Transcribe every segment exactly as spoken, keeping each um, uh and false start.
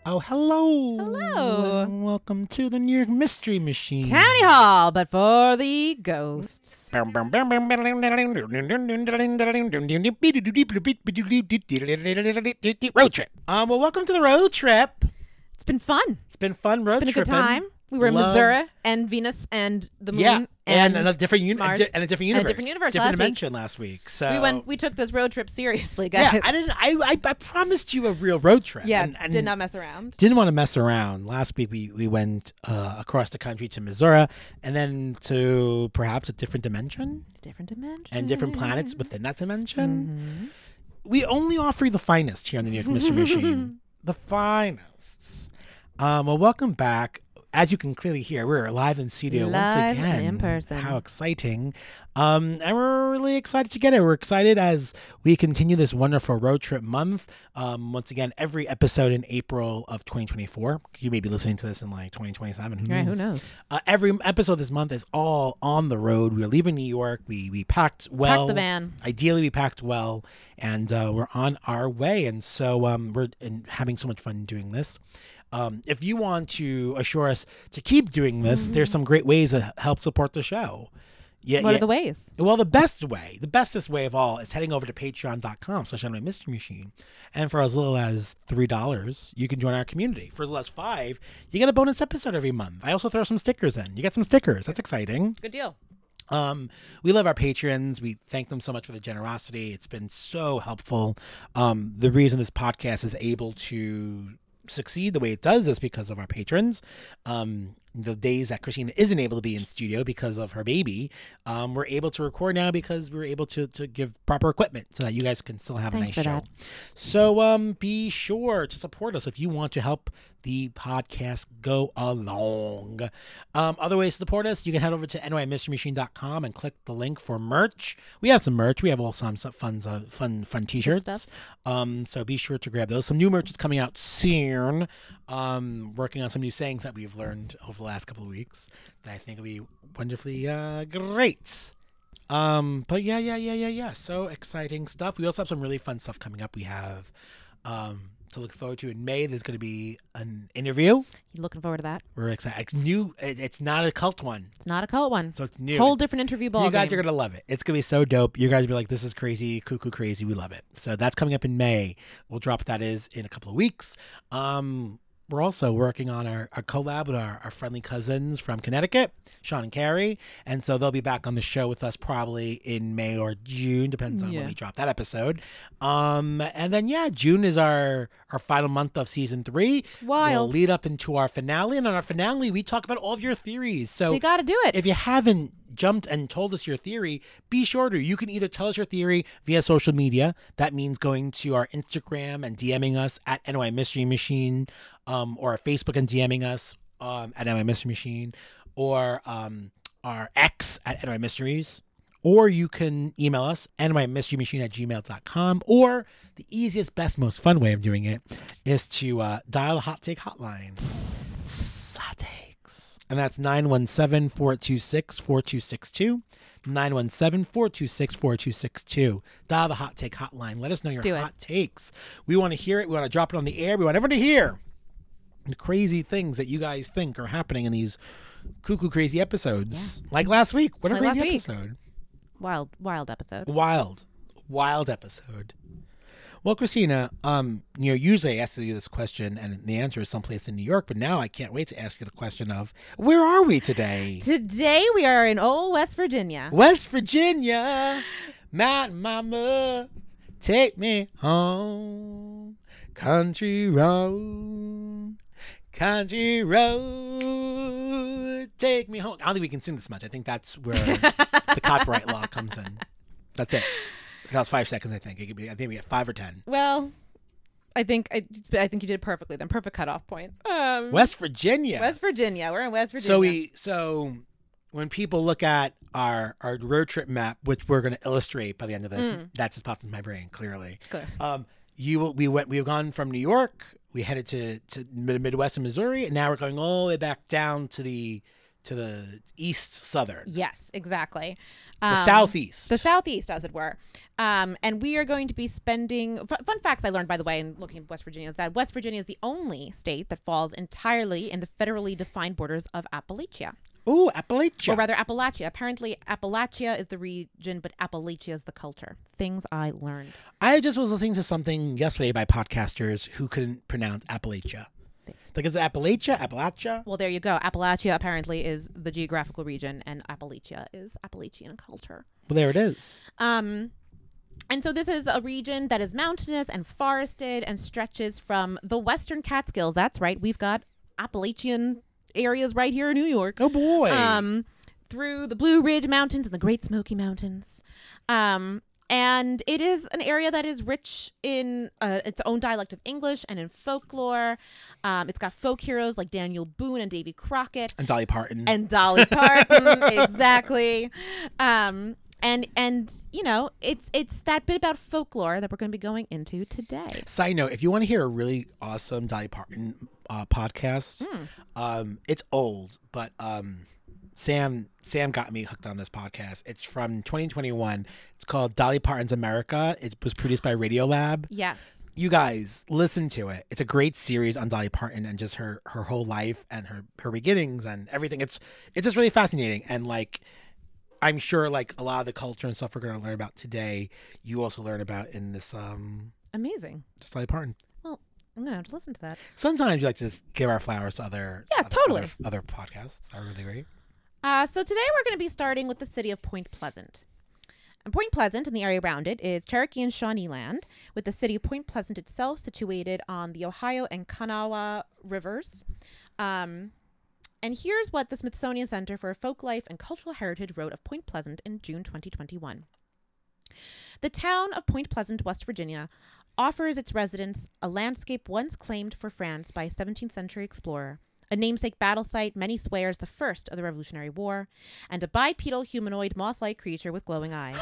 Oh, hello. Hello. And welcome to the New York Mystery Machine. Towney Hall, but for the ghosts. Road trip. Um, well, welcome to the road trip. It's been fun. It's been fun road It's been a good tripping. time. We were in Love- Missouri and Venus and the moon. Yeah, and, and a different uni- Mars. and a different And a universe, different universe different last dimension last week. So we went. We took this road trip seriously, guys. yeah, I didn't. I, I I promised you a real road trip. Yeah, and, and did not mess around. Didn't want to mess around. Last week we we went uh, across the country to Missouri, and then to perhaps a different dimension. Different dimension. And different planets within that dimension. Mm-hmm. We only offer you the finest here on the New York Mystery Machine. The finest. Um, well, welcome back. As you can clearly hear, we're live in studio Live once again. and in person. How exciting. Um, and we're really excited to get it. We're excited as we continue this wonderful road trip month. Um, once again, every episode in April of twenty twenty-four. You may be listening to this in like twenty twenty-seven. Who knows? Right, who knows? Uh, every episode this month is all on the road. We're leaving New York. We we packed well. Pack the van. Ideally, we packed well, and uh, we're on our way. And so um, we're and having so much fun doing this. Um, if you want to assure us to keep doing this, Mm-hmm. there's some great ways to help support the show. Yeah, What yeah. are the ways? Well, the best way, the bestest way of all is heading over to patreon.com slash Anime Mystery Machine. And for as little as three dollars, you can join our community. For as little as five, you get a bonus episode every month. I also throw some stickers in. You get some stickers. That's exciting. Good deal. Um, we love our patrons. We thank them so much for the generosity. It's been so helpful. Um, the reason this podcast is able to succeed the way it does is because of our patrons. Um, the days that Christina isn't able to be in studio because of her baby, um, we're able to record now because we're able to to give proper equipment so that you guys can still have Thanks a nice for show. that. So um, be sure to support us if you want to help the podcast go along. Um, other ways to support us, you can head over to N Y mystery machine dot com and click the link for merch. We have some merch. We have all some, some fun, uh, fun, fun t-shirts. stuff. Um, so be sure to grab those. Some new merch is coming out soon. Um, working on some new sayings that we've learned over the last couple of weeks that I think will be wonderfully uh, great. Um, but yeah, yeah, yeah, yeah, yeah. So exciting stuff. We also have some really fun stuff coming up. We have um, to look forward to in May. There's going to be an interview. You looking forward to that? We're excited. It's new. It, it's not a cult one, It's not a cult one. so it's new. Whole different interview ball You guys game. are gonna love it. It's gonna be so dope. You guys will be like, "This is crazy, cuckoo crazy." We love it. So that's coming up in May. We'll drop what that is in a couple of weeks. Um, we're also working on our, our collab with our, our friendly cousins from Connecticut, Sean and Carrie, and so they'll be back on the show with us probably in May or June, depends on when Yeah. we drop that episode. Um, and then yeah, June is our our final month of season three. Wild. We'll lead up into our finale, and on our finale, we talk about all of your theories. So you got to do it. If you haven't jumped and told us your theory, be sure to. You can either tell us your theory via social media. That means going to our Instagram and DMing us at N Y Mystery Machine, um, or our Facebook and DMing us um, at N Y Mystery Machine, or um, our X at N Y Mysteries. Or you can email us, N Y Mystery Machine at gmail dot com. Or the easiest, best, most fun way of doing it is to uh, dial the Hot Take Hotline. Hot Takes. And that's nine one seven, four two six, four two six two. nine one seven, four two six, four two six two. Dial the Hot Take Hotline. Let us know your Do it. hot takes. We want to hear it. We want to drop it on the air. We want everyone to hear the crazy things that you guys think are happening in these cuckoo crazy episodes. Like last week. What a Like crazy last week. episode. Wild, wild episode. Wild, wild episode. Well, Christina, um, you know, usually I ask you this question, and the answer is someplace in New York. But now I can't wait to ask you the question of where are we today? Today we are in old West Virginia. West Virginia, Mountain Mama, take me home, country road, country road, take me home. I don't think we can sing this much. I think that's where the copyright law comes in. That's it. That was five seconds, I think. It could be. I think we get five or ten. Well, I think I, I think you did perfectly. Then perfect cutoff point. Um, West Virginia. West Virginia. We're in West Virginia. So we so when people look at our our road trip map, which we're going to illustrate by the end of this, Mm. that just popped in my brain clearly. Clear. Um, you we went we've gone from New York, we headed to to mid- Midwest and Missouri, and now we're going all the way back down to the to the east southern. Yes, exactly. The Um, southeast. The southeast, as it were. Um, and we are going to be spending. F- fun facts I learned, by the way, in looking at West Virginia is that West Virginia is the only state that falls entirely in the federally defined borders of Appalachia. Ooh, Appalachia. Or rather, Appalachia. Apparently, Appalachia is the region, but Appalachia is the culture. Things I learned. I just was listening to something yesterday by podcasters who couldn't pronounce Appalachia. Like, is it Appalachia? Appalachia? Well, there you go. Appalachia apparently is the geographical region, and Appalachia is Appalachian culture. Well, there it is. Um, and so this is a region that is mountainous and forested and stretches from the Western Catskills. That's right. We've got Appalachian areas right here in New York. Oh, boy. Um, through the Blue Ridge Mountains and the Great Smoky Mountains. Um, and it is an area that is rich in uh, its own dialect of English and in folklore. Um, it's got folk heroes like Daniel Boone and Davy Crockett. And Dolly Parton. And Dolly Parton, exactly. Um, and, and you know, it's it's that bit about folklore that we're going to be going into today. Side note, if you want to hear a really awesome Dolly Parton uh, podcast, Mm. um, it's old, but um, Sam Sam got me hooked on this podcast. It's from twenty twenty-one. It's called Dolly Parton's America. It was produced by Radiolab. Yes. You guys, listen to it. It's a great series on Dolly Parton and just her her whole life and her her beginnings and everything. It's it's just really fascinating. And like, I'm sure like a lot of the culture and stuff we're going to learn about today, you also learn about in this um Amazing. just Dolly Parton. Well, I'm going to have to listen to that. Sometimes we like to just give our flowers to other Yeah, other, totally. other, other podcasts. That are really great. Uh, so today we're going to be starting with the city of Point Pleasant. And Point Pleasant and the area around it is Cherokee and Shawnee land, with the city of Point Pleasant itself situated on the Ohio and Kanawha rivers. Um, and here's what the Smithsonian Center for Folklife and Cultural Heritage wrote of Point Pleasant in June twenty twenty-one. The town of Point Pleasant, West Virginia, offers its residents a landscape once claimed for France by a seventeenth century explorer, a namesake battle site many swear is the first of the Revolutionary War, and a bipedal humanoid moth-like creature with glowing eyes.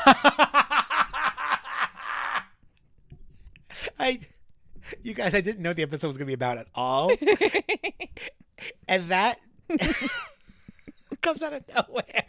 I, you guys, I didn't know the episode was going to be about at all. And that comes out of nowhere.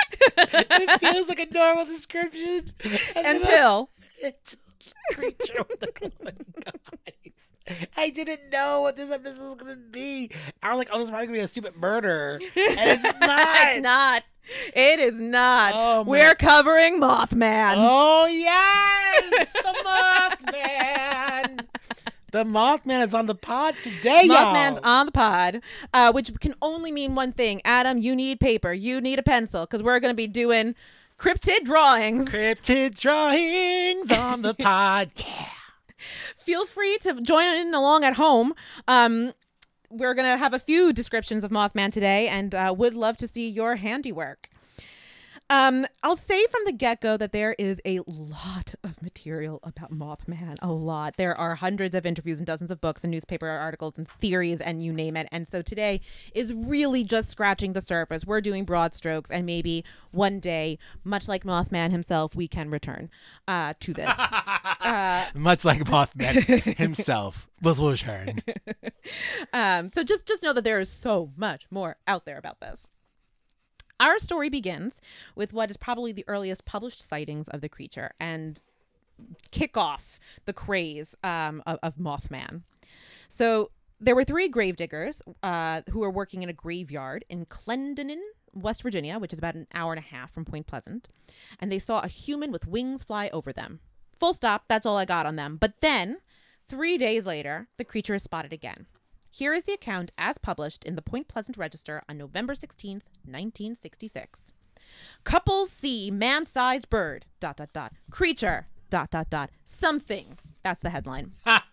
It feels like a normal description. And Until it's a creature with the glowing eyes. I didn't know what this episode was going to be. I was like, oh, this is probably going to be a stupid murder. And it's not. It's not. It is not. Oh, We're man. covering Mothman. Oh, yes! The Mothman! The Mothman is on the pod today, Mothman's y'all. on the pod, uh, which can only mean one thing. Adam, you need paper. You need a pencil, because we're going to be doing cryptid drawings. Cryptid drawings on the pod. Yeah. Feel free to join in along at home. Um, we're going to have a few descriptions of Mothman today, and uh, would love to see your handiwork. Um, I'll say from the get-go that there is a lot of material about Mothman, a lot. There are hundreds of interviews and dozens of books and newspaper articles and theories and you name it. And so today is really just scratching the surface. We're doing broad strokes, and maybe one day, much like Mothman himself, we can return uh, to this. uh, Much like Mothman himself will return. um, so just, just know that there is so much more out there about this. Our story begins with what is probably the earliest published sightings of the creature and kick off the craze um, of, of Mothman. So there were three gravediggers uh, who were working in a graveyard in Clendenin, West Virginia, which is about an hour and a half from Point Pleasant, and they saw a human with wings fly over them. Full stop. That's all I got on them. But then, three days later, the creature is spotted again. Here is the account as published in the Point Pleasant Register on November sixteenth, nineteen sixty-six. Couples see man-sized bird, dot, dot, dot, creature, dot, dot, dot, something. That's the headline.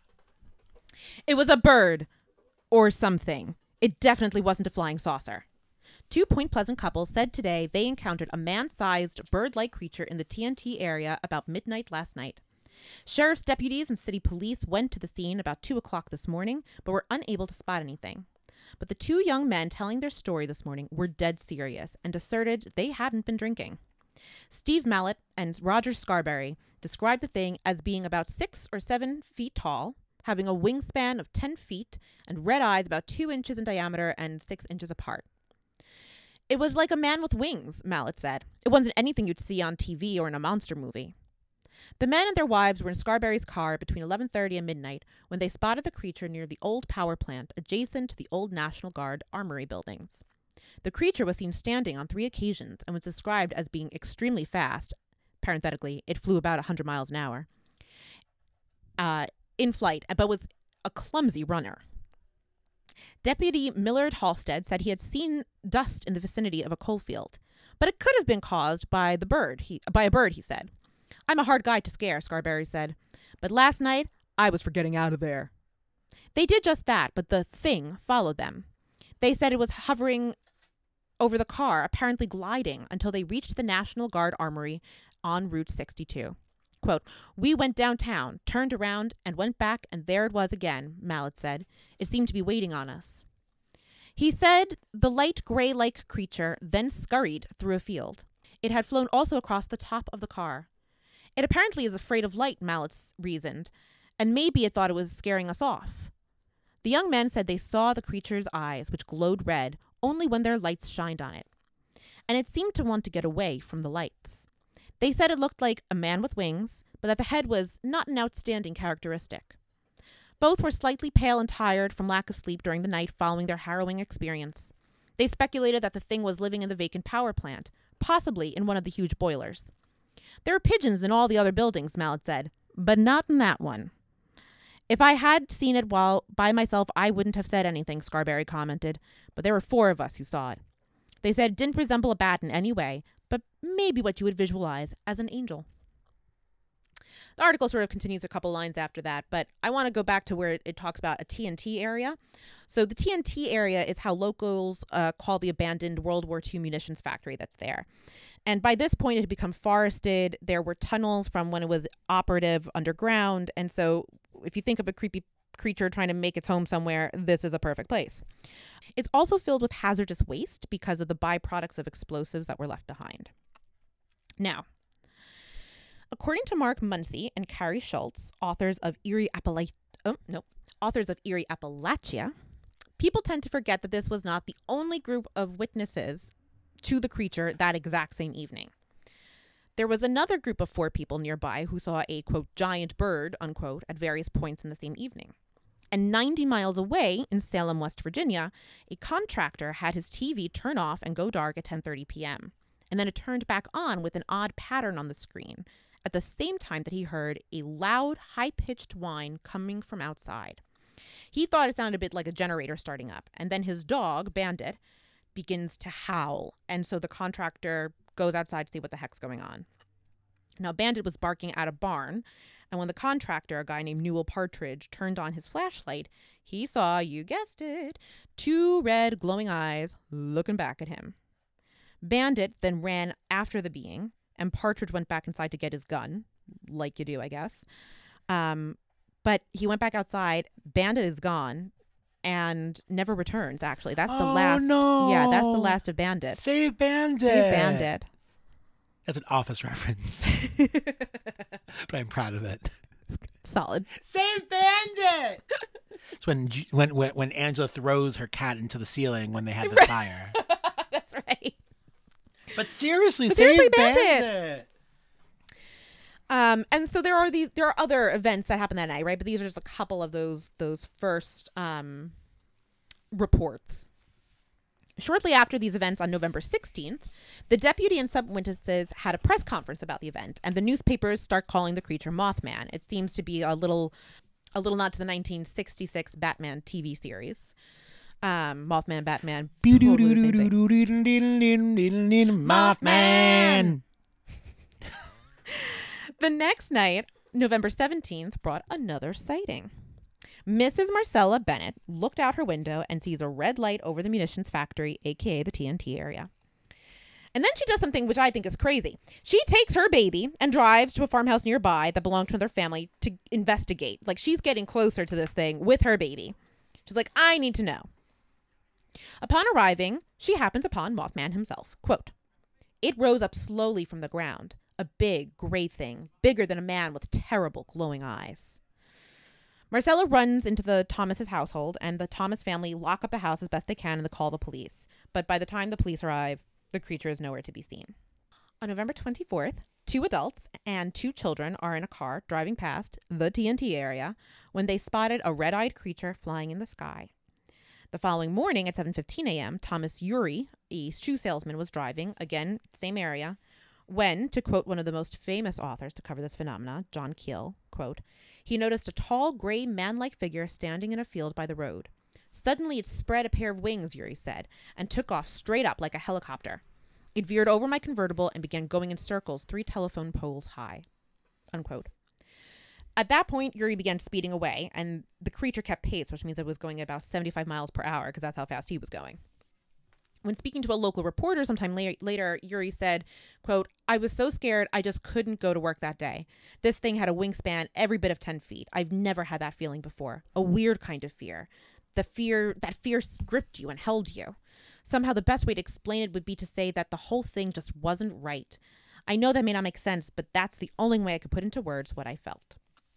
It was a bird or something. It definitely wasn't a flying saucer. Two Point Pleasant couples said today they encountered a man-sized bird-like creature in the T N T area about midnight last night. Sheriff's deputies and city police went to the scene about two o'clock this morning, but were unable to spot anything. But the two young men telling their story this morning were dead serious and asserted they hadn't been drinking. Steve Mallet and Roger Scarberry described the thing as being about six or seven feet tall, having a wingspan of ten feet, and red eyes about two inches in diameter and six inches apart. It was like a man with wings, Mallet said. It wasn't anything you'd see on T V or in a monster movie. The men and their wives were in Scarberry's car between eleven thirty and midnight when they spotted the creature near the old power plant adjacent to the old National Guard armory buildings. The creature was seen standing on three occasions and was described as being extremely fast. Parenthetically, it flew about one hundred miles an hour. Uh, in flight, but was a clumsy runner. Deputy Millard Halstead said he had seen dust in the vicinity of a coal field, but it could have been caused by the bird. He, by a bird, he said. I'm a hard guy to scare, Scarberry said, but last night I was for getting out of there. They did just that, but the thing followed them. They said it was hovering over the car, apparently gliding until they reached the National Guard armory on Route sixty-two. Quote, we went downtown, turned around, and went back, and there it was again, Mallet said. It seemed to be waiting on us. He said the light gray-like creature then scurried through a field. It had flown also across the top of the car. It apparently is afraid of light, Mallet reasoned, and maybe it thought it was scaring us off. The young men said they saw the creature's eyes, which glowed red, only when their lights shined on it. And it seemed to want to get away from the lights. They said it looked like a man with wings, but that the head was not an outstanding characteristic. Both were slightly pale and tired from lack of sleep during the night following their harrowing experience. They speculated that the thing was living in the vacant power plant, possibly in one of the huge boilers. There are pigeons in all the other buildings, Mallet said, but not in that one. If I had seen it while by myself, I wouldn't have said anything, Scarberry commented, but there were four of us who saw it. They said it didn't resemble a bat in any way, but maybe what you would visualize as an angel. The article sort of continues a couple lines after that, but I want to go back to where it, it talks about a T N T area. So the T N T area is how locals uh, call the abandoned World War Two munitions factory that's there. And by this point, it had become forested. There were tunnels from when it was operative underground. And so if you think of a creepy creature trying to make its home somewhere, this is a perfect place. It's also filled with hazardous waste because of the byproducts of explosives that were left behind. Now, according to Mark Muncy and Carrie Schultz, authors of Eerie Appalachia, oh, no, authors of Eerie Appalachia, people tend to forget that this was not the only group of witnesses to the creature that exact same evening. There was another group of four people nearby who saw a, quote, giant bird, unquote, at various points in the same evening. And ninety miles away in Salem, West Virginia, a contractor had his T V turn off and go dark at ten thirty p.m. And then it turned back on with an odd pattern on the screen at the same time that he heard a loud, high-pitched whine coming from outside. He thought it sounded a bit like a generator starting up. And then his dog, Bandit, begins to howl. And so the contractor goes outside to see what the heck's going on. Now, Bandit was barking at a barn. And when the contractor, a guy named Newell Partridge, turned on his flashlight, he saw, you guessed it, two red glowing eyes looking back at him. Bandit then ran after the being, and Partridge went back inside to get his gun, like you do, I guess. Um, but he went back outside. Bandit is gone and never returns, actually. That's the oh, last. No. Yeah, that's the last of Bandit. Save Bandit. Save Bandit. That's an Office reference. But I'm proud of it. Solid. Save Bandit! It's when, when when when Angela throws her cat into the ceiling when they had the fire. That's right. But seriously, but save seriously, Bandit. Bandit. Um, and so there are these, there are other events that happen that night, right? But these are just a couple of those those first um, reports. Shortly after these events on November sixteenth, the deputy and some witnesses had a press conference about the event, and the newspapers start calling the creature Mothman. It seems to be a little, a little nod to the nineteen sixty-six Batman T V series. Um, Mothman, Batman, totally the same thing. Mothman. The next night, November seventeenth, brought another sighting. Missus Marcella Bennett looked out her window and sees a red light over the munitions factory, aka the T N T area. And then she does something which I think is crazy. She takes her baby and drives to a farmhouse nearby that belonged to another family to investigate. Like, she's getting closer to this thing with her baby. She's like, I need to know. Upon arriving, she happens upon Mothman himself. Quote, it rose up slowly from the ground, a big gray thing, bigger than a man with terrible glowing eyes. Marcella runs into the Thomas's household, and the Thomas family lock up the house as best they can and they call the police. but by the time the police arrive, the creature is nowhere to be seen. On November twenty-fourth, two adults and two children are in a car driving past the T N T area when they spotted a red-eyed creature flying in the sky. The following morning at seven fifteen a.m., Thomas Urey, a shoe salesman, was driving, again, same area, when, to quote one of the most famous authors to cover this phenomena, John Keel, quote, he noticed a tall, gray, man-like figure standing in a field by the road. Suddenly it spread a pair of wings, Urey said, and took off straight up like a helicopter. It veered over my convertible and began going in circles three telephone poles high, unquote. At that point, Urey began speeding away, and the creature kept pace, which means it was going at about seventy-five miles per hour, because that's how fast he was going. When speaking to a local reporter sometime la- later, Urey said, quote, I was so scared I just couldn't go to work that day. This thing had a wingspan every bit of ten feet. I've never had that feeling before. A weird kind of fear. The fear, that fear gripped you and held you. Somehow the best way to explain it would be to say that the whole thing just wasn't right. I know that may not make sense, but that's the only way I could put into words what I felt.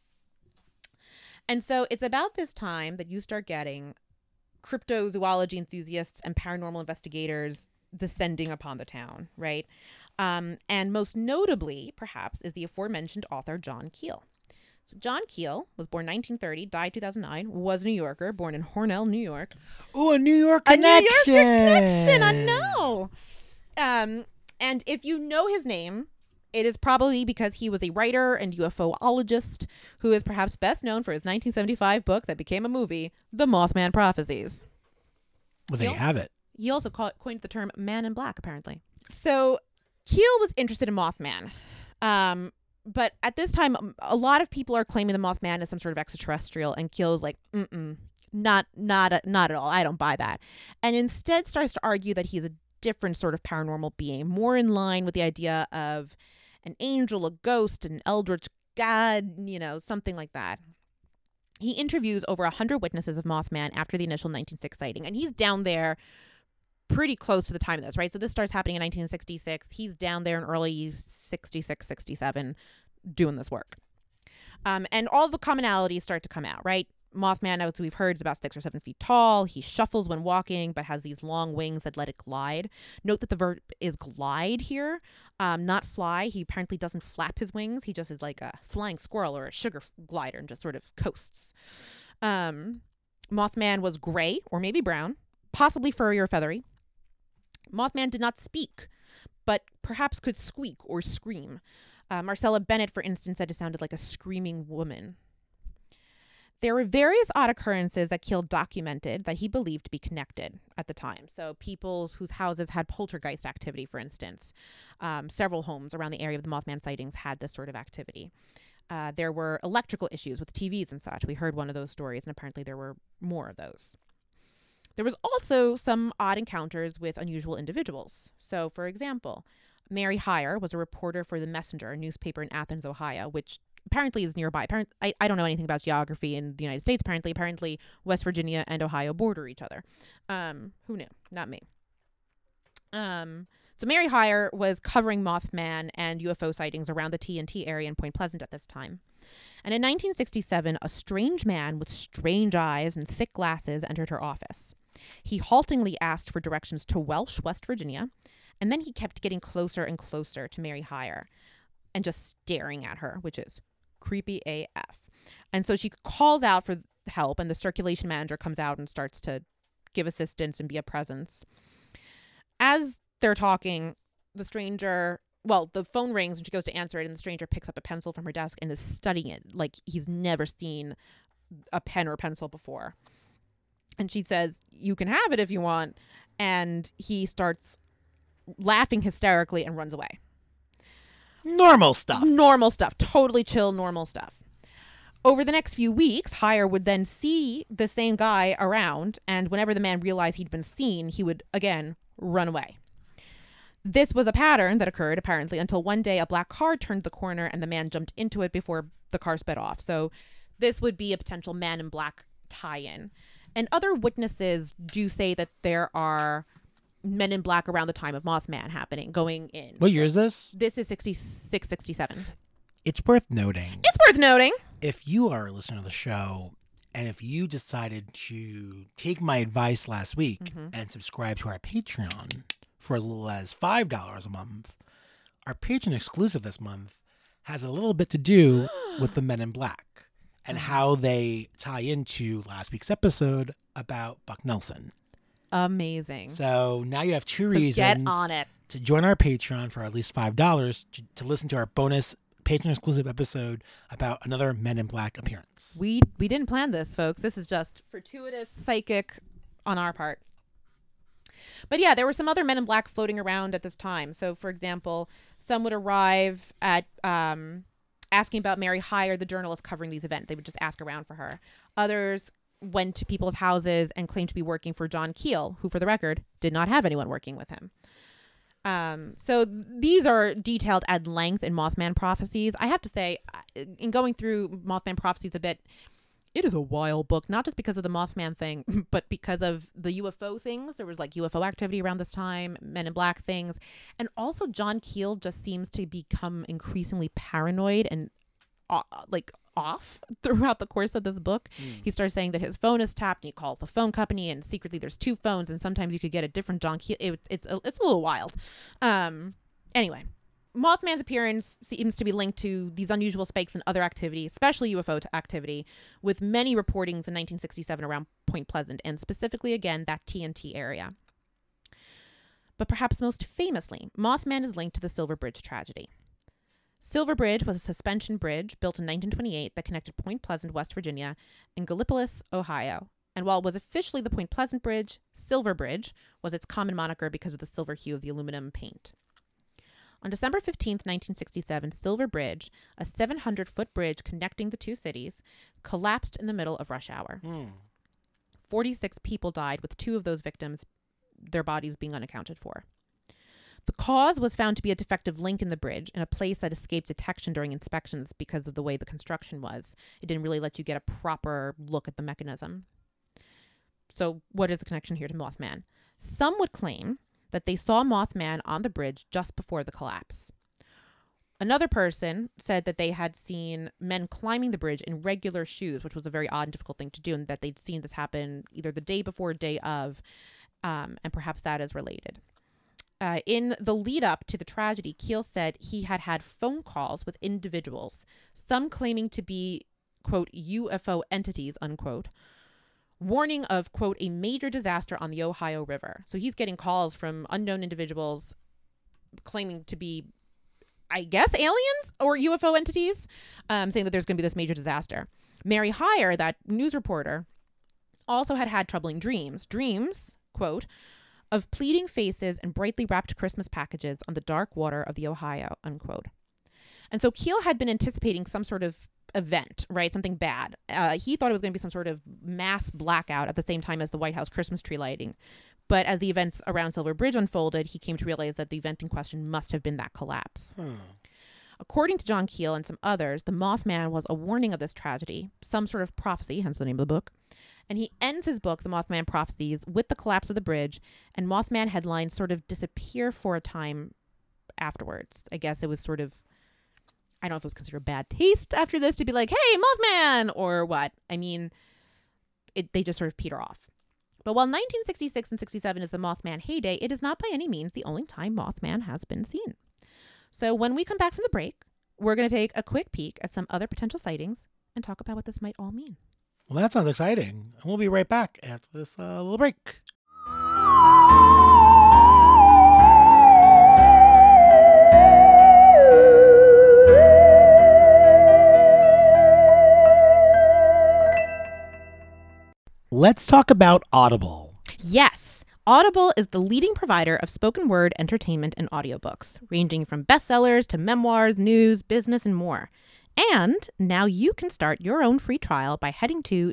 And so it's about this time that you start getting cryptozoology enthusiasts and paranormal investigators descending upon the town, right? Um, and most notably, perhaps, is the aforementioned author John Keel. So John Keel was born nineteen thirty, died two thousand nine, was a New Yorker, born in Hornell, New York. Ooh, a New York a connection. A New York connection, I know. Um, and if you know his name, it is probably because he was a writer and UFOologist who is perhaps best known for his nineteen seventy-five book that became a movie, The Mothman Prophecies. Well, there you have it. He also called, coined the term Man in Black, apparently. So Keel was interested in Mothman. Um, but at this time, a lot of people are claiming the Mothman is some sort of extraterrestrial, and Keel's like, mm-mm, not, not, not at all. I don't buy that. And instead starts to argue that he's a different sort of paranormal being, more in line with the idea of an angel, a ghost, an eldritch god, you know, something like that. He interviews over one hundred witnesses of Mothman after the initial nineteen oh six sighting, and he's down there pretty close to the time of this, right? So this starts happening in nineteen sixty-six. He's down there in early sixty-six, sixty-seven doing this work. Um, and all the commonalities start to come out, right? Mothman, as we've heard, is about six or seven feet tall. He shuffles when walking, but has these long wings that let it glide. Note that the verb is glide here, um, not fly. He apparently doesn't flap his wings. He just is like a flying squirrel or a sugar glider and just sort of coasts. Um, Mothman was gray or maybe brown, possibly furry or feathery. Mothman did not speak, but perhaps could squeak or scream. Uh, Marcella Bennett, for instance, said it sounded like a screaming woman. There were various odd occurrences that Keel documented that he believed to be connected at the time. So people whose houses had poltergeist activity, for instance. Um, several homes around the area of the Mothman sightings had this sort of activity. Uh, there were electrical issues with T Vs and such. We heard one of those stories, and apparently there were more of those. There was also some odd encounters with unusual individuals. So, for example, Mary Hyre was a reporter for The Messenger, a newspaper in Athens, Ohio, which apparently is nearby. Apparently, I, I don't know anything about geography in the United States. Apparently, apparently West Virginia and Ohio border each other. Um, who knew? Not me. Um, so Mary Hyre was covering Mothman and U F O sightings around the T N T area in Point Pleasant at this time. And in nineteen sixty-seven, a strange man with strange eyes and thick glasses entered her office. He haltingly asked for directions to Welsh, West Virginia, and then he kept getting closer and closer to Mary Hyre and just staring at her, which is creepy A F. And so she calls out for help, and the circulation manager comes out and starts to give assistance and be a presence. As they're talking, the stranger, well, the phone rings and she goes to answer it, and the stranger picks up a pencil from her desk and is studying it like he's never seen a pen or pencil before. And she says, "You can have it if you want." And he starts laughing hysterically and runs away. Normal stuff. Normal stuff. Totally chill, normal stuff. Over the next few weeks, Hyre would then see the same guy around, and whenever the man realized he'd been seen, he would, again, run away. This was a pattern that occurred, apparently, until one day a black car turned the corner and the man jumped into it before the car sped off. So this would be a potential Man in Black tie-in. And other witnesses do say that there are Men in Black around the time of Mothman happening, going in. What year is this? This is sixty-six, sixty-seven. It's worth noting. It's worth noting. If you are a listener to the show And if you decided to take my advice last week Mm-hmm. and subscribe to our Patreon for as little as five dollars a month, our Patreon exclusive this month has a little bit to do with the Men in Black and how they tie into last week's episode about Buck Nelson. Amazing. So now you have two So reasons get on it. to join our Patreon for at least five dollars to, to listen to our bonus Patreon exclusive episode about another Men in Black appearance. We we didn't plan this, folks. This is just fortuitous psychic on our part. But yeah, there were some other Men in Black floating around at this time. So, for example, some would arrive at um, asking about Mary Hyre, the journalist covering these events. They would just ask around for her. Others went to people's houses and claimed to be working for John Keel, who, for the record, did not have anyone working with him. Um, so these are detailed at length in Mothman Prophecies. I have to say, in going through Mothman Prophecies a bit, it is a wild book, not just because of the Mothman thing, but because of the U F O things. There was like U F O activity around this time, Men in Black things. And also John Keel just seems to become increasingly paranoid and uh, like off throughout the course of this book. Mm. He starts saying that his phone is tapped and he calls the phone company and secretly there's two phones and sometimes you could get a different John Keel. It, it's, a, it's a little wild. Um, anyway. Mothman's appearance seems to be linked to these unusual spikes in other activity, especially U F O activity, with many reportings in nineteen sixty-seven around Point Pleasant, and specifically, again, that T N T area. But perhaps most famously, Mothman is linked to the Silver Bridge tragedy. Silver Bridge was a suspension bridge built in nineteen twenty-eight that connected Point Pleasant, West Virginia, and Gallipolis, Ohio. And while it was officially the Point Pleasant Bridge, Silver Bridge was its common moniker because of the silver hue of the aluminum paint. On December fifteenth, nineteen sixty-seven, Silver Bridge, a seven hundred foot bridge connecting the two cities, collapsed in the middle of rush hour. Mm. forty-six people died, with two of those victims, their bodies being unaccounted for. The cause was found to be a defective link in the bridge in a place that escaped detection during inspections because of the way the construction was. It didn't really let you get a proper look at the mechanism. So what is the connection here to Mothman? Some would claim that they saw Mothman on the bridge just before the collapse. Another person said that they had seen men climbing the bridge in regular shoes, which was a very odd and difficult thing to do, and that they'd seen this happen either the day before or day of, um, and perhaps that is related. Uh, in the lead up to the tragedy, Keel said he had had phone calls with individuals, some claiming to be, quote, U F O entities, unquote, warning of, quote, a major disaster on the Ohio River. So he's getting calls from unknown individuals claiming to be, I guess, aliens or U F O entities, um, saying that there's going to be this major disaster. Mary Hyre, that news reporter, also had had troubling dreams. Dreams, quote, of pleading faces and brightly wrapped Christmas packages on the dark water of the Ohio, unquote. And so Keel had been anticipating some sort of event, right? Something bad. Uh, he thought it was going to be some sort of mass blackout at the same time as the White House Christmas tree lighting. But as the events around Silver Bridge unfolded, he came to realize that the event in question must have been that collapse. Hmm. According to John Keel and some others, the Mothman was a warning of this tragedy, some sort of prophecy, hence the name of the book. And he ends his book, The Mothman Prophecies, with the collapse of the bridge, and Mothman headlines sort of disappear for a time afterwards. I guess it was sort of, I don't know if it was considered bad taste after this to be like, hey, Mothman, or what. I mean, it, they just sort of peter off. But while nineteen sixty-six and sixty-seven is the Mothman heyday, it is not by any means the only time Mothman has been seen. So when we come back from the break, we're going to take a quick peek at some other potential sightings and talk about what this might all mean. Well, that sounds exciting. And we'll be right back after this uh, little break. Let's talk about Audible. Yes. Audible is the leading provider of spoken word entertainment and audiobooks, ranging from bestsellers to memoirs, news, business, and more. And now you can start your own free trial by heading to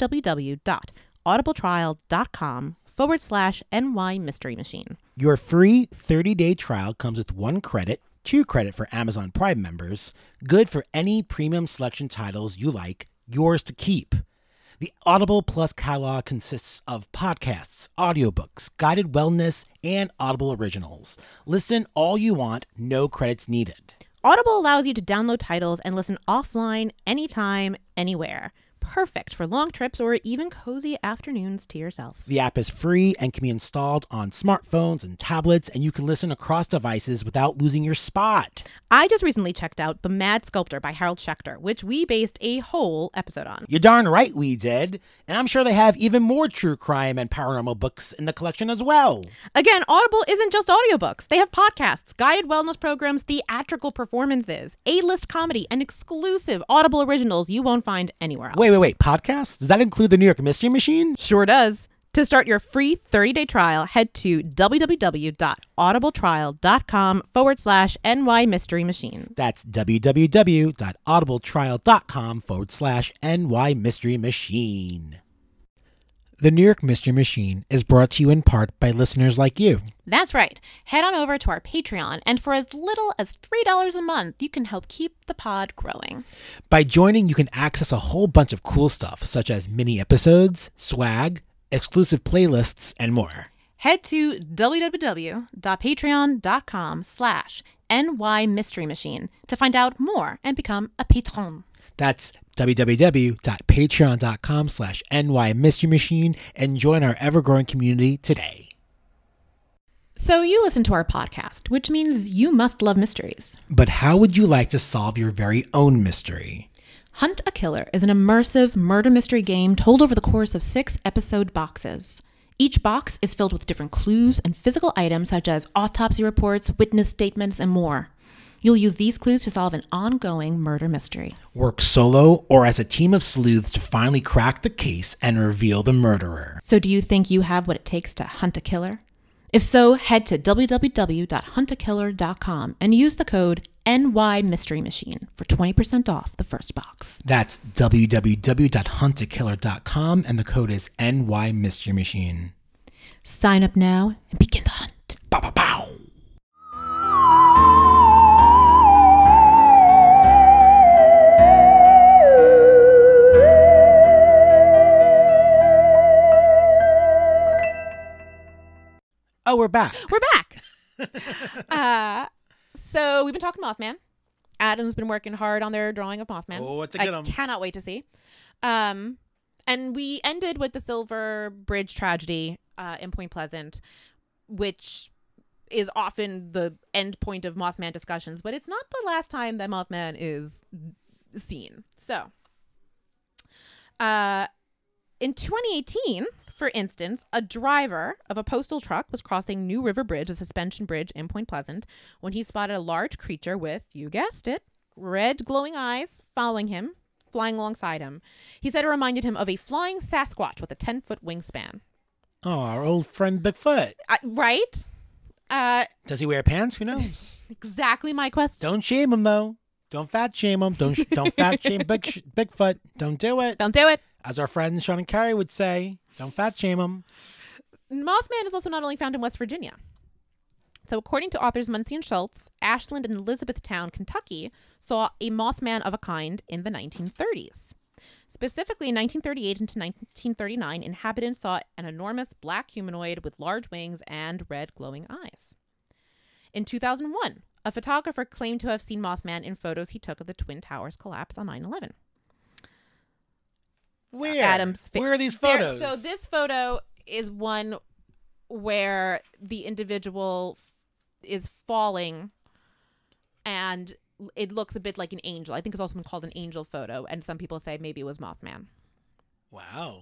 www.audibletrial.com forward slash NY Mystery Machine. Your free thirty-day trial comes with one credit, two credit for Amazon Prime members, good for any premium selection titles you like, yours to keep. The Audible Plus catalog consists of podcasts, audiobooks, guided wellness, and Audible originals. Listen all you want, no credits needed. Audible allows you to download titles and listen offline, anytime, anywhere. perfect for long trips or even cozy afternoons to yourself. The app is free and can be installed on smartphones and tablets, and you can listen across devices without losing your spot. I just recently checked out The Mad Sculptor by Harold Schechter, which we based a whole episode on. You're darn right we did. And I'm sure they have even more true crime and paranormal books in the collection as well. Again, Audible isn't just audiobooks. They have podcasts, guided wellness programs, theatrical performances, A-list comedy, and exclusive Audible originals you won't find anywhere else. Wait, wait, wait. Podcasts? Does that include the New York Mystery Machine? Sure does. To start your free thirty-day trial, head to www.audibletrial.com forward slash NY Mystery Machine. That's www.audibletrial.com forward slash NY Mystery Machine. The New York Mystery Machine is brought to you in part by listeners like you. That's right. Head on over to our Patreon, and for as little as three dollars a month, you can help keep the pod growing. By joining, you can access a whole bunch of cool stuff, such as mini episodes, swag, exclusive playlists, and more. Head to www.patreon.com slash NY Mystery Machine to find out more and become a patron. That's www.patreon.com slash NY Mystery Machine and join our ever-growing community today. So you listen to our podcast, which means you must love mysteries. But how would you like to solve your very own mystery? Hunt a Killer is an immersive murder mystery game told over the course of six episode boxes. Each box is filled with different clues and physical items such as autopsy reports, witness statements, and more. You'll use these clues to solve an ongoing murder mystery. Work solo or as a team of sleuths to finally crack the case and reveal the murderer. So do you think you have what it takes to hunt a killer? If so, head to w w w dot hunt a killer dot com and use the code N Y Mystery Machine for twenty percent off the first box. That's w w w dot hunt a killer dot com and the code is N Y Mystery Machine. Sign up now and begin the hunt. Bow, bow, bow. Oh, we're back. We're back. uh, so we've been talking Mothman. Adam's been working hard on their drawing of Mothman. Oh, it's a good I one. cannot wait to see. Um, and we ended with the Silver Bridge tragedy uh, in Point Pleasant, which is often the end point of Mothman discussions, but it's not the last time that Mothman is seen. So, uh, in twenty eighteen, for instance, a driver of a postal truck was crossing New River Bridge, a suspension bridge in Point Pleasant, when he spotted a large creature with, you guessed it, red glowing eyes following him, flying alongside him. He said it reminded him of a flying Sasquatch with a ten-foot wingspan. Oh, our old friend Bigfoot. Uh, right? Uh, Does he wear pants? Who knows? exactly my question. Don't shame him, though. Don't fat shame him. Don't sh- don't fat shame Big sh- Bigfoot. Don't do it. Don't do it. As our friends Sean and Carrie would say, don't fat shame him. Mothman is also not only found in West Virginia. So according to authors Muncie and Schultz, Ashland and Elizabethtown, Kentucky, saw a Mothman of a kind in the nineteen thirties. Specifically, in nineteen thirty-eight into nineteen thirty-nine, inhabitants saw an enormous black humanoid with large wings and red glowing eyes. In two thousand one, a photographer claimed to have seen Mothman in photos he took of the Twin Towers collapse on nine eleven. Where? Adam's fa- Where are these There- photos? so this photo is one where the individual f- is falling and it looks a bit like an angel. I think it's also been called an angel photo, and some people say maybe it was Mothman. Wow.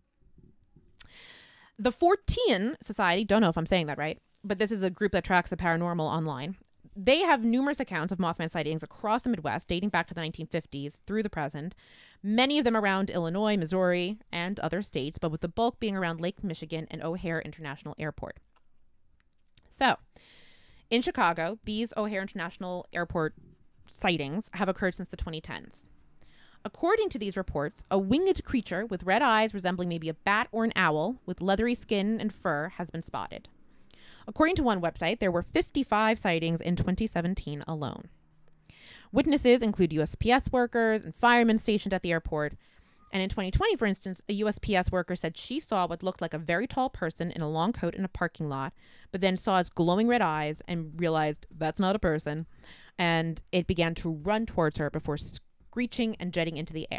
The Fortean Society, don't know if I'm saying that right, but this is a group that tracks the paranormal online. They have numerous accounts of Mothman sightings across the Midwest, dating back to the nineteen fifties through the present, many of them around Illinois, Missouri, and other states, but with the bulk being around Lake Michigan and O'Hare International Airport. So, in Chicago, these O'Hare International Airport sightings have occurred since the twenty tens. According to these reports, a winged creature with red eyes resembling maybe a bat or an owl with leathery skin and fur has been spotted. According to one website, there were fifty-five sightings in twenty seventeen alone. Witnesses include U S P S workers and firemen stationed at the airport. And in twenty twenty, for instance, a U S P S worker said she saw what looked like a very tall person in a long coat in a parking lot, but then saw his glowing red eyes and realized that's not a person. And it began to run towards her before screeching and jetting into the air.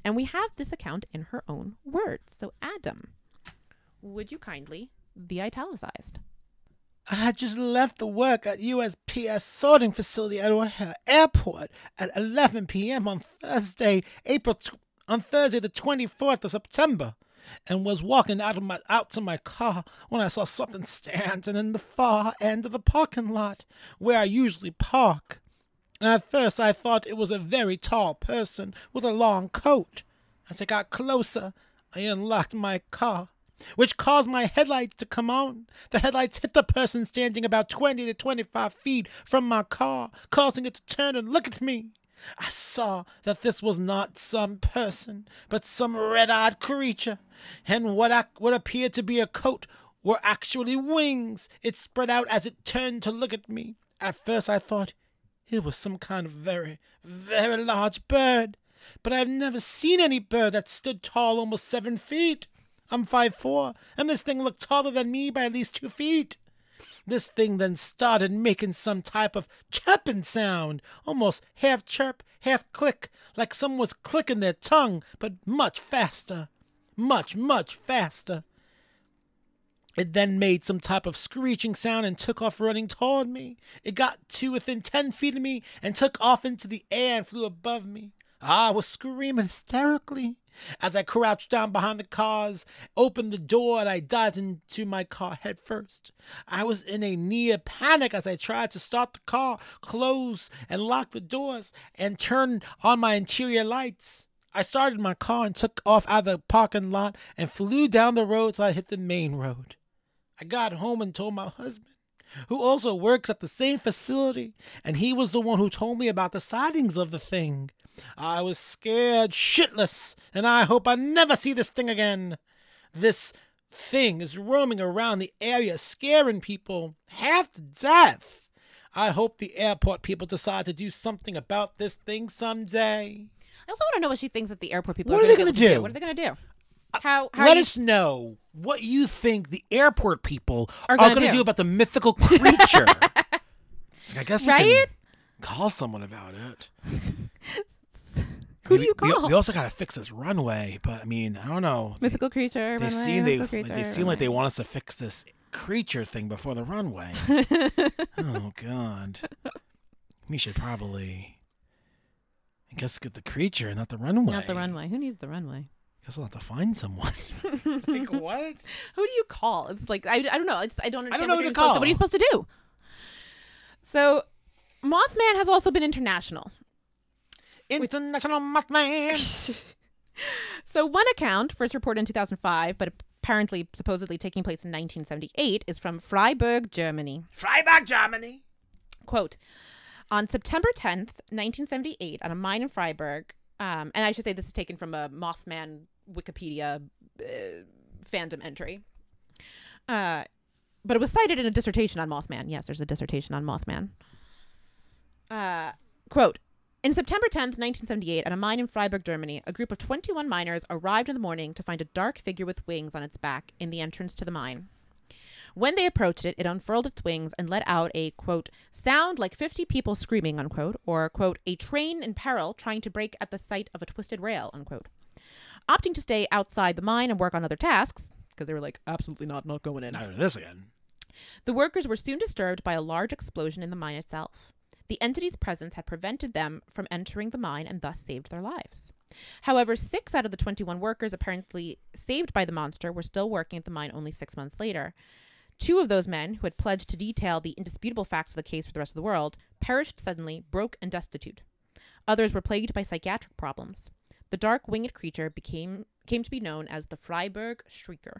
And we have this account in her own words. So, Adam, would you kindly the italicized? I had just left the work at U S P S sorting facility at O'Hare Airport at eleven p.m. on Thursday, April tw- on Thursday the twenty-fourth of September, and was walking out of my out to my car when I saw something standing in the far end of the parking lot where I usually park. And at first I thought it was a very tall person with a long coat. As I got closer, I unlocked my car, which caused my headlights to come on. The headlights hit the person standing about twenty to twenty-five feet from my car, causing it to turn and look at me. I saw that this was not some person, but some red-eyed creature, and what, ac- what appeared to be a coat were actually wings. It spread out as it turned to look at me. At first I thought it was some kind of very, very large bird, but I've never seen any bird that stood tall almost seven feet. I'm five foot four, and this thing looked taller than me by at least two feet. This thing then started making some type of chirping sound, almost half chirp, half click, like someone was clicking their tongue, but much faster. Much, much faster. It then made some type of screeching sound and took off running toward me. It got to within ten feet of me and took off into the air and flew above me. I was screaming hysterically as I crouched down behind the cars, opened the door, and I dived into my car head first. I was in a near panic as I tried to start the car, close and lock the doors, and turn on my interior lights. I started my car and took off out of the parking lot and flew down the road till I hit the main road. I got home and told my husband, who also works at the same facility, and he was the one who told me about the sightings of the thing. I was scared shitless, and I hope I never see this thing again. This thing is roaming around the area, scaring people half to death. I hope the airport people decide to do something about this thing someday. I also want to know what she thinks that the airport people What are are they going to gonna do? What are they going to do? How, how Let you, us know what you think the airport people Are are gonna going to do. do about the mythical creature. It's like, I guess we Right? can call someone about it. Who I do mean, you we- call? We, also got to fix this runway, but I mean, I don't know. mythical creature. They runway, seem they, mythical like, they creature, seem like they runway. want us to fix this creature thing before the runway. Oh God, we should probably, I guess, get the creature and not the runway. Not the runway. Who needs the runway? Guess we'll have to find someone. It's like, what? Who do you call? It's like I, I don't know. I just I don't understand don't know what who you're to supposed call. to, what are you supposed to do? So, Mothman has also been international. International Mothman. So one account, first reported in two thousand five, but apparently supposedly taking place in nineteen seventy-eight, is from Freiburg, Germany. Freiburg, Germany. Quote, on September tenth, nineteen seventy-eight, on a mine in Freiburg, um, and I should say this is taken from a Mothman Wikipedia uh, fandom entry, uh, but it was cited in a dissertation on Mothman. Yes, there's a dissertation on Mothman. Uh, quote, in September tenth, nineteen seventy-eight, at a mine in Freiburg, Germany, a group of twenty-one miners arrived in the morning to find a dark figure with wings on its back in the entrance to the mine. When they approached it, it unfurled its wings and let out a, quote, sound like fifty people screaming, unquote, or, quote, a train in peril trying to break at the sight of a twisted rail, unquote. Opting to stay outside the mine and work on other tasks, because they were like, absolutely not, not going in. Not doing this again. The workers were soon disturbed by a large explosion in the mine itself. The entity's presence had prevented them from entering the mine and thus saved their lives. However, six out of the twenty-one workers apparently saved by the monster were still working at the mine only six months later. Two of those men, who had pledged to detail the indisputable facts of the case for the rest of the world, perished suddenly, broke and destitute. Others were plagued by psychiatric problems. The dark winged creature became came to be known as the Freiburg Shrieker.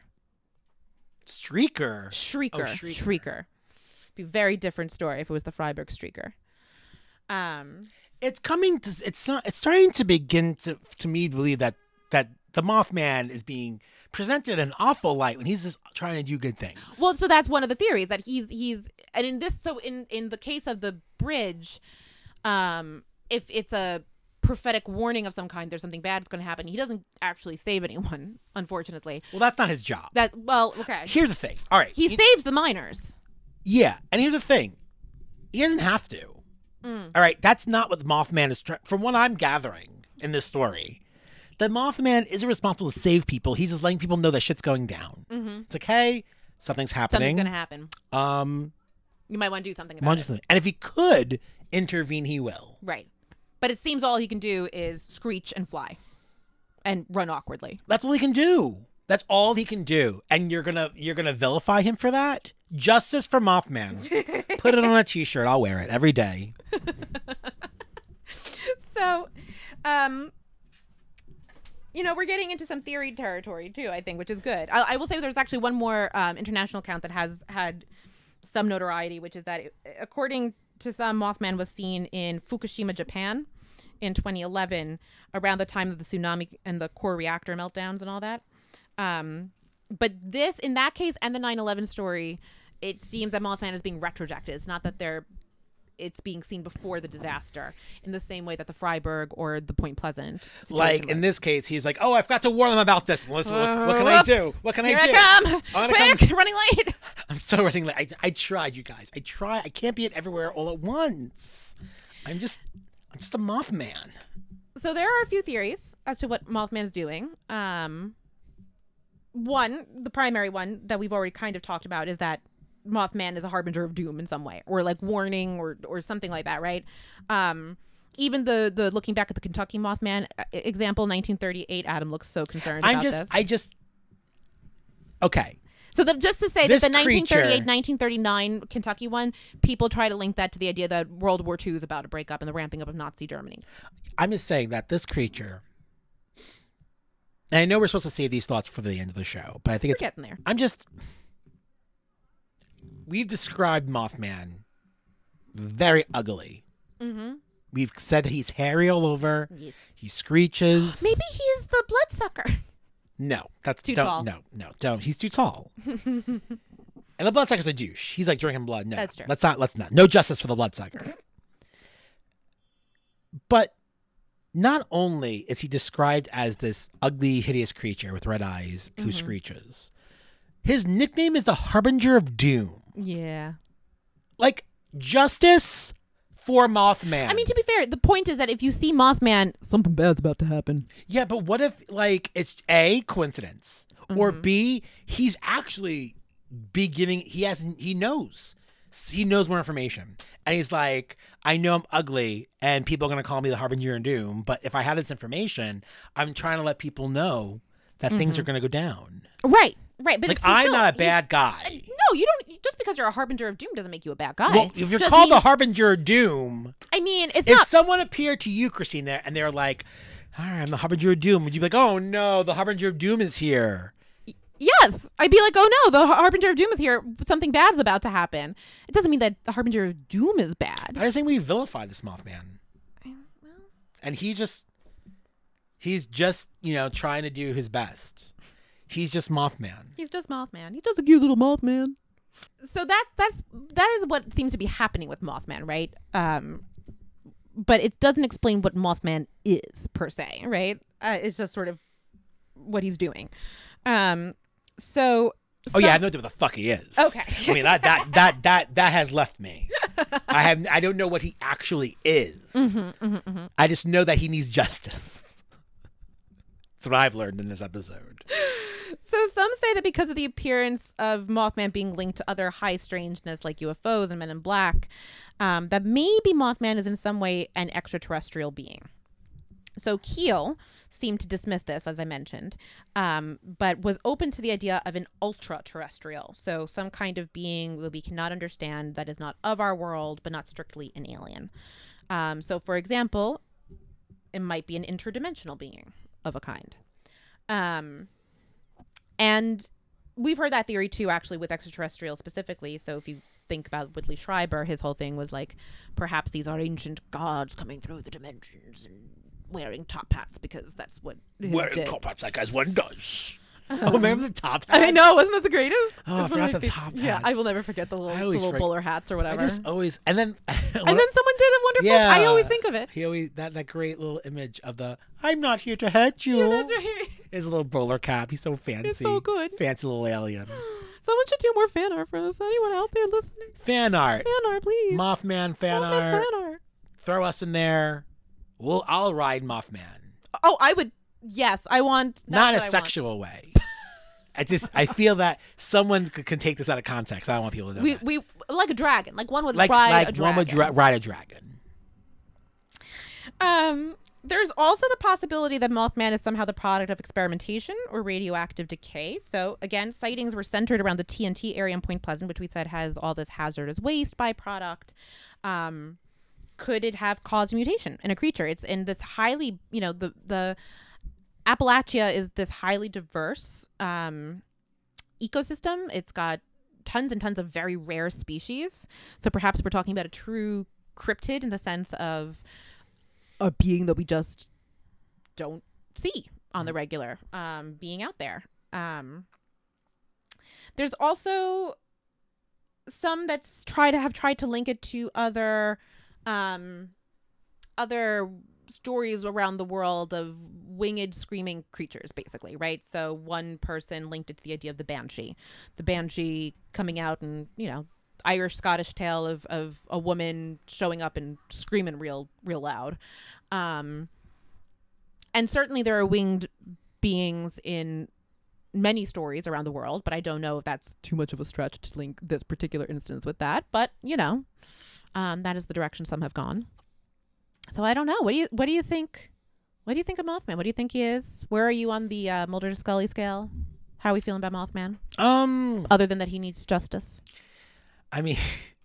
Streaker. Shrieker. Oh, Shrieker. Shrieker. Be a very different story if it was the Freiburg Shrieker. Um, It's coming to. It's not. It's starting to begin to to me believe that that the Mothman is being presented in an awful light when he's just trying to do good things. well, so that's one of the theories that he's he's and in this so in in the case of the bridge, um, if it's a prophetic warning of some kind, there's something bad that's going to happen. He doesn't actually save anyone, unfortunately. Well, that's not his job. That well, okay. Here's the thing. All right. He he- saves the miners. Yeah, and here's the thing. He doesn't have to. Mm. All right, that's not what the Mothman is trying. From what I'm gathering in this story, the Mothman isn't responsible to save people. He's just letting people know that shit's going down. Mm-hmm. It's like, hey, something's happening. Something's gonna happen. Um, you might want to do something about want it. to do something. And if he could intervene, he will. Right. But it seems all he can do is screech and fly, and run awkwardly. That's all he can do. That's all he can do. And you're gonna you're gonna vilify him for that? Justice for Mothman. Put it on a t-shirt. I'll wear it every day. So, um, you know, we're getting into some theory territory too, I think, which is good. I, I will say there's actually one more um, international account that has had some notoriety, which is that, it, according to some, Mothman was seen in Fukushima, Japan in twenty eleven, around the time of the tsunami and the core reactor meltdowns and all that. Um, but this, in that case, and the nine eleven story, it seems that Mothman is being retrojected. It's not that they're it's being seen before the disaster, in the same way that the Freiburg or the Point Pleasant situation Like, was. in this case, he's like, oh, I forgot to warn them about this. Melissa, what, what can Uh, I whoops. do? What can Here I do? I come! I'm gonna Quick! come- Running late! I'm so running late. I, I tried, you guys. I try. I can't be at everywhere all at once. I'm just, I'm just a Mothman. So there are a few theories as to what Mothman's doing. Um, one, the primary one that we've already kind of talked about, is that Mothman is a harbinger of doom in some way, or like warning, or or something like that, right? Um, even the the looking back at the Kentucky Mothman uh, example, nineteen thirty-eight. Adam looks so concerned I'm about just, this. I just, okay. So the, just to say This that the nineteen thirty-eight, creature- nineteen thirty-nine Kentucky one, people try to link that to the idea that World War Two is about to break up and the ramping up of Nazi Germany. I'm just saying that this creature, and I know we're supposed to save these thoughts for the end of the show, but I think We're it's, getting there. I'm just, we've described Mothman very ugly. Mm-hmm. We've said that he's hairy all over. Yes. He screeches. Maybe he's the bloodsucker. No, that's Too don't, tall. No, no, don't. He's too tall. And the bloodsucker's a douche. He's like drinking blood. No, That's true. Let's not. Let's not. No justice for the bloodsucker. But not only is he described as this ugly, hideous creature with red eyes who Mm-hmm. screeches, his nickname is the Harbinger of Doom. Yeah. Like, justice for Mothman. I mean, to be fair, the point is that if you see Mothman, something bad's about to happen. yeah, but what if, like, it's A, coincidence, or Mm-hmm. B, he's actually beginning, he has, he knows. He knows more information. And he's like, I know I'm ugly and people are going to call me the Harbinger of Doom, but if I have this information, I'm trying to let people know that things are going to go down. Right, right. But Like, it's I'm still- not a he's- bad guy. No, you don't. Just because you're a harbinger of doom doesn't make you a bad guy. Well, if you're Just called the means- Harbinger of Doom, I mean, it's if not. someone appeared to you, Christine, there, and they're like, all right, I'm the Harbinger of Doom, would you be like, oh no, the Harbinger of Doom is here? Yes, I'd be like, oh no, the harbinger of doom is here. Something bad's about to happen. It doesn't mean that the harbinger of doom is bad. I just think we vilify this Mothman. And he's just, he's just, you know, trying to do his best. He's just Mothman. He's just Mothman. He's just a cute little Mothman. So that that's that is what seems to be happening with Mothman, right? Um, but it doesn't explain what Mothman is per se, right? Uh, it's just sort of what he's doing. Um, so. Oh yeah, I some- know what the fuck he is. Okay. I mean that that that that that has left me. I have I don't know what he actually is. Mm-hmm, mm-hmm, mm-hmm. I just know that he needs justice. That's what I've learned in this episode. So some say that because of the appearance of Mothman being linked to other high strangeness like U F Os and Men in Black, um, that maybe Mothman is in some way an extraterrestrial being. So Keel seemed to dismiss this, as I mentioned, um, but was open to the idea of an ultra-terrestrial. So some kind of being that we cannot understand, that is not of our world, but not strictly an alien. Um, so, for example, it might be an interdimensional being of a kind. Um, and we've heard that theory, too, actually, with extraterrestrial specifically. So if you think about Whitley Schreiber, his whole thing was like, perhaps these are ancient gods coming through the dimensions and wearing top hats because that's what his Wearing did. top hats like as one does. Oh, remember the top hats? I know, wasn't that the greatest? Oh, I That's one of forgot my the fav- top Yeah, I hats. will never forget the little, I the always little forget- bowler hats or I whatever. just always and then and then someone did a wonderful. yeah, I always think of it. He always that that great little image of the I'm not here to hurt you. Yeah, that's right. His little bowler cap. He's so fancy. It's so good. Fancy little alien. Someone should do more fan art for this. Anyone out there listening? Fan art. Fan art, please. Mothman fan Mothman art. fan art. Throw us in there. We'll I'll ride Mothman. Oh, I would Yes, I want. That's Not in a what I want. sexual way. I just I feel that someone c- can take this out of context. I don't want people to know We that. we like a dragon. Like one would like ride like a dragon. one would dra- ride a dragon. Um, there's also the possibility that Mothman is somehow the product of experimentation or radioactive decay. So again, sightings were centered around the T N T area in Point Pleasant, which we said has all this hazardous waste byproduct. Um, could it have caused mutation in a creature? It's in this highly, you know, the the Appalachia is this highly diverse um, ecosystem. It's got tons and tons of very rare species. So perhaps we're talking about a true cryptid in the sense of a being that we just don't see on the regular, um, being out there. Um, there's also some that's try to have tried to link it to other, um, other stories around the world of winged screaming creatures, basically, right? So one person linked it to the idea of the banshee, the banshee coming out and, you know, Irish Scottish tale of, of a woman showing up and screaming real real loud. Um, and certainly there are winged beings in many stories around the world, but I don't know if that's too much of a stretch to link this particular instance with that. But, you know, um, that is the direction some have gone. So I don't know. What do you what do you think? What do you think of Mothman? What do you think he is? Where are you on the uh, Mulder to Scully scale? How are we feeling about Mothman? Um, Other than that he needs justice. I mean,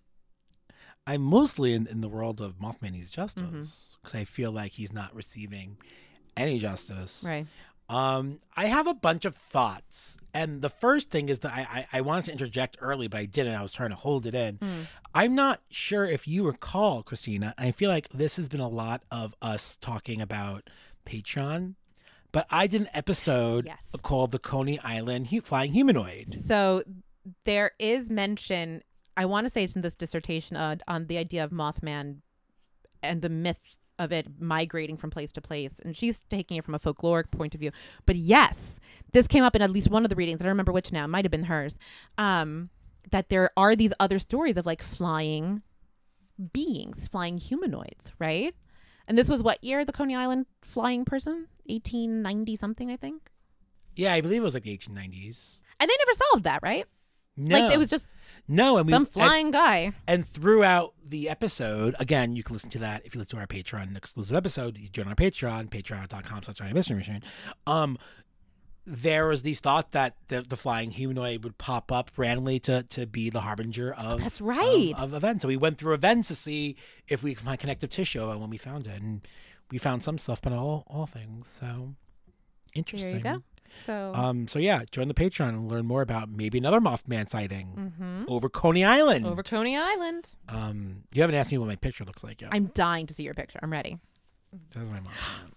I'm mostly in, in the world of Mothman needs justice because I feel like he's not receiving any justice. Right. Um, I have a bunch of thoughts, and the first thing is that I, I, I wanted to interject early, but I didn't. I was trying to hold it in. Mm. I'm not sure if you recall, Christina. I feel like this has been a lot of us talking about Patreon, but I did an episode Yes. called "The Coney Island Hu- Flying Humanoid." So there is mention, I want to say it's in this dissertation uh, on the idea of Mothman and the myth of it migrating from place to place. And she's taking it from a folkloric point of view. But yes, this came up in at least one of the readings. I don't remember which now. It might have been hers. Um, that there are these other stories of like flying beings, flying humanoids, right? And this was what year, the Coney Island flying person? eighteen ninety something, I think. Yeah, I believe it was like the eighteen nineties. And they never solved that, right? No, Like it was just no, and we, some and- flying guy. And throughout the episode, again, you can listen to that if you listen to our Patreon exclusive episode. You join our Patreon, patreon.com slash mystery machine. Um, there was these thought that the, the flying humanoid would pop up randomly to, to be the harbinger of, That's right. of, of events. So we went through events to see if we could find connective tissue, and when we found it, and we found some stuff, but not all, all things. So interesting. There you go. So Um, so yeah, join the Patreon and learn more about maybe another Mothman sighting mhm. over Coney Island. over Coney Island. Um, you haven't asked me what my picture looks like yet. I'm dying to see your picture. I'm ready. That's my Mothman.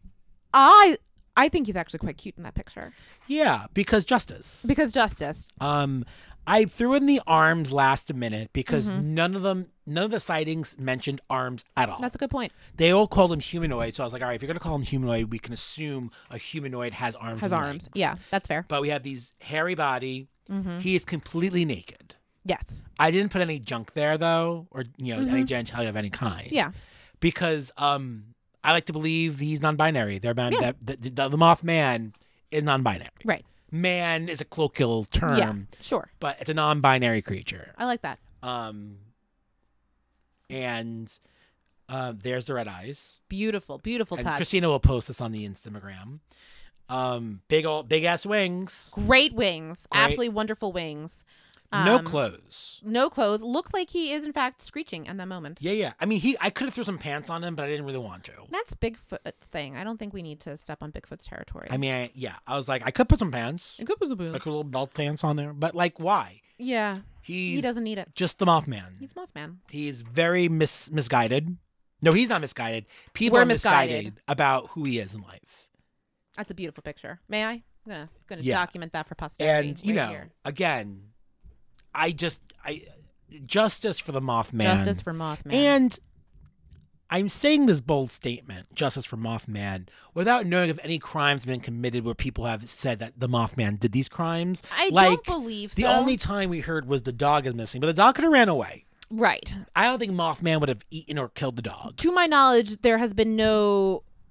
I I think he's actually quite cute in that picture. Yeah, because justice. Because justice. Um, I threw in the arms last minute because Mhm. none of them, none of the sightings mentioned arms at all. That's a good point. They all called him humanoid, so I was like, all right, if you're gonna call him humanoid, we can assume a humanoid has arms. Has and arms. legs. Yeah, that's fair. But we have these hairy body. Mm-hmm. He is completely naked. Yes. I didn't put any junk there though, or you know, any Mhm. genitalia of any kind. Yeah. Because um, I like to believe he's non-binary. They're man, Yeah. that the, the, the Mothman is non-binary. Right. Man is a colloquial term, Yeah. Sure. but it's a non-binary creature. I like that. Um, and uh, there's the red eyes. Beautiful. Beautiful And touch. Christina will post this on the Instagram. Um, big old, big ass wings. Great wings. Great. Absolutely wonderful wings. no Um, clothes. No clothes. Looks like he is in fact screeching at that moment. Yeah, yeah. I mean, he. I could have threw some pants on him, but I didn't really want to. That's Bigfoot's thing. I don't think we need to step on Bigfoot's territory. I mean, I, yeah. I was like, I could put some pants, it could be a like a little belt pants on there, but like, why? Yeah. He's He doesn't need it. just the Mothman. He's Mothman. He's very mis- misguided. No, he's not misguided. People We're are misguided. misguided. about who he is in life. That's a beautiful picture. May I? I'm gonna, gonna Yeah. document that for posterity. And you right know, here. again, I just I justice for the Mothman. Justice for Mothman. And I'm saying this bold statement, justice for Mothman, without knowing if any crimes have been committed where people have said that the Mothman did these crimes. I like, don't believe The so. only time we heard was the dog is missing, but the dog could have ran away. Right. I don't think Mothman would have eaten or killed the dog. To my knowledge, there has been no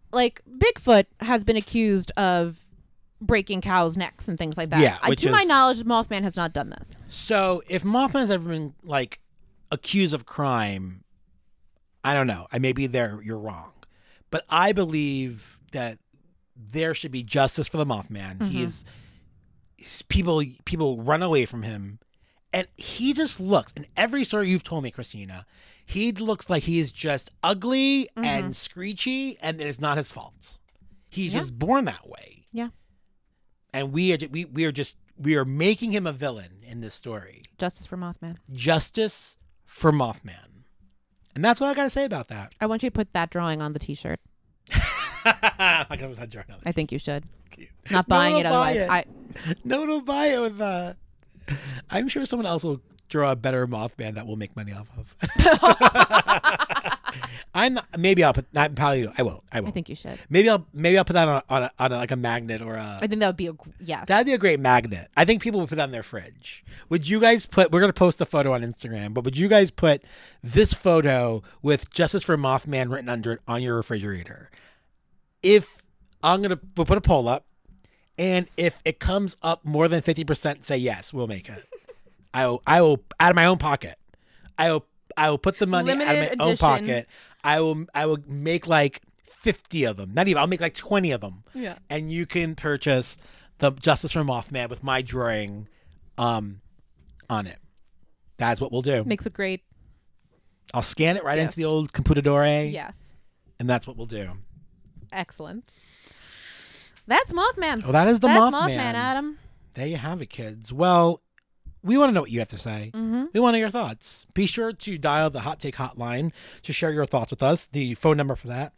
like Bigfoot has been accused of breaking cows' necks and things like that. Yeah, I, which to my is- knowledge, Mothman has not done this. So if Mothman's ever been like accused of crime, I don't know. I maybe there you're wrong, but I believe that there should be justice for the Mothman. Mm-hmm. He's, he's people people run away from him, and he just looks. In every story you've told me, Christina, he looks like he is just ugly Mm-hmm. and screechy, and it is not his fault. He's Yeah. just born that way. Yeah. And we are ju- we we are just we are making him a villain in this story. Justice for Mothman. Justice for Mothman. And that's what I got to say about that. I want you to put that drawing on the T-shirt. I gotta put that journal. I think you should. Cute. Not No buying one it will buy otherwise. it. I No one will buy it with that. I'm sure someone else will draw a better Mothman that we'll make money off of. I'm not, maybe I'll put that. Probably I won't. I I won't. think you should. Maybe I'll maybe I'll put that on a, on, a, on a, like a magnet or a. I think that would be a yes. That'd be a great magnet. I think people would put that in their fridge. Would you guys put, we're going to post a photo on Instagram, but would you guys put this photo with Justice for Mothman written under it on your refrigerator? If I'm going to, we'll put a poll up, and if it comes up more than fifty percent, say yes, we'll make it. I will, I will, out of my own pocket. I will, I will put the money out of my Limited own edition. pocket. I will, I will make like fifty of them. Not even, I'll make like twenty of them. Yeah. And you can purchase the Justice for Mothman with my drawing um, on it. That's what we'll do. Makes a great I'll scan it right Yes. into the old computadore, yes. and that's what we'll do. Excellent. That's Mothman. Oh, that is the That's Mothman. Adam. There you have it, kids. Well, we want to know what you have to say. Mm-hmm. We want to know your thoughts. Be sure to dial the Hot Take Hotline to share your thoughts with us. The phone number for that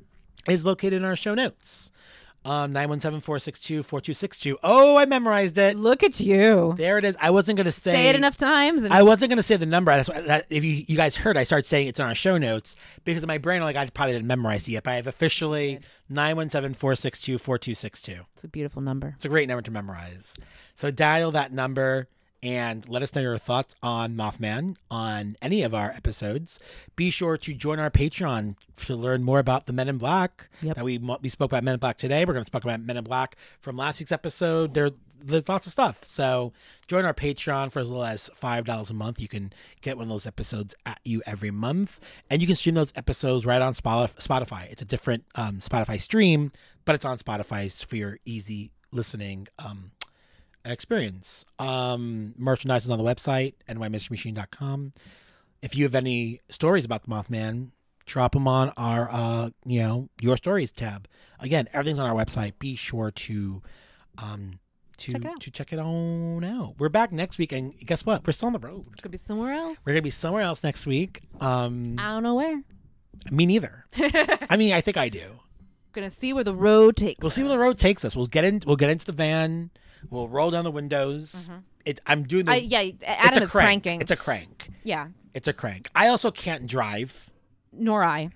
is located in our show notes. Um, nine one seven, four six two, four two six two. Oh, I memorized it. Look at you. There it is. I wasn't going to say, Say it enough times. And I wasn't going to say the number. That's why, that, if you, you guys heard, I started saying it's in our show notes because in my brain, I'm like, I probably didn't memorize it yet, but I have officially nine one seven, four six two, four two six two. it's a beautiful number. It's a great number to memorize. So dial that number and let us know your thoughts on Mothman on any of our episodes. Be sure to join our Patreon to learn more about the Men in Black. Yep. That we we spoke about Men in Black today. We're going to talk about Men in Black from last week's episode. There, there's lots of stuff. So join our Patreon for as little as five dollars a month. You can get one of those episodes at you every month. And you can stream those episodes right on Spotify. It's a different um, Spotify stream, but it's on Spotify for your easy listening um experience. Um, merchandise is on the website, N Y mystery machine dot com. If you have any stories about the Mothman, drop them on our, uh, you know, Your Stories tab. Again, everything's on our website. Be sure to, um, to Check it out. to check it on out. We're back next week, and guess what? We're still on the road. Could be somewhere else. We're gonna be somewhere else next week. Um, I don't know where. me neither. I mean, I think I do. Gonna see where the road takes. We'll see us. where the road takes us. We'll get in. We'll get into the van. We'll roll down the windows. It's. I'm doing the. I, yeah, it's Adam a is crank. cranking. It's a crank. yeah, It's a crank. I also can't drive, nor I.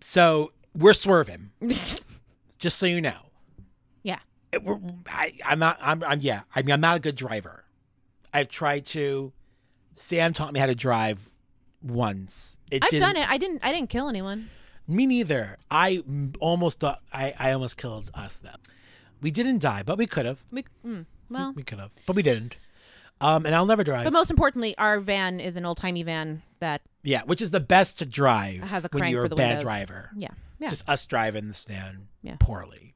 so we're swerving. Just so you know, Yeah. It- we're, I, I'm not. I'm, I'm. Yeah. I mean, I'm not a good driver. I've tried to. Sam taught me how to drive once. It I've didn't, done it. I didn't. I didn't kill anyone. Me neither. I m- almost thought. I. I almost killed us though. We didn't die, but we could have. We, mm, well, We could have, but we didn't. Um, and I'll never drive. but most importantly, our van is an old timey van that Yeah, which is the best to drive has a when crank you're for a the bad windows. driver. Yeah, yeah. Just us driving this van Yeah. poorly.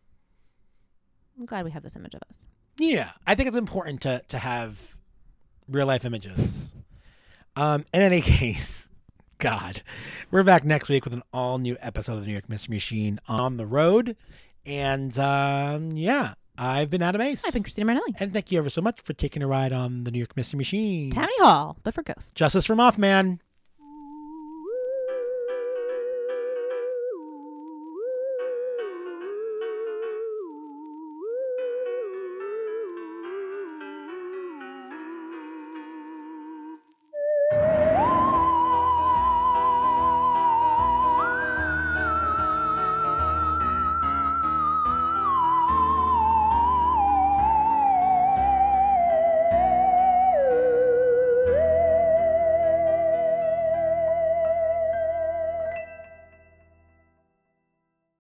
I'm glad we have this image of us. Yeah, I think it's important to to have real life images. Um, in any case, God, we're back next week with an all new episode of the New York Mystery Machine on the road, and um, yeah, I've been Adam Ace. I've been Christina Marinelli. And thank you ever so much for taking a ride on the New York Mystery Machine. Tammany Hall, but for ghosts. Justice for Mothman.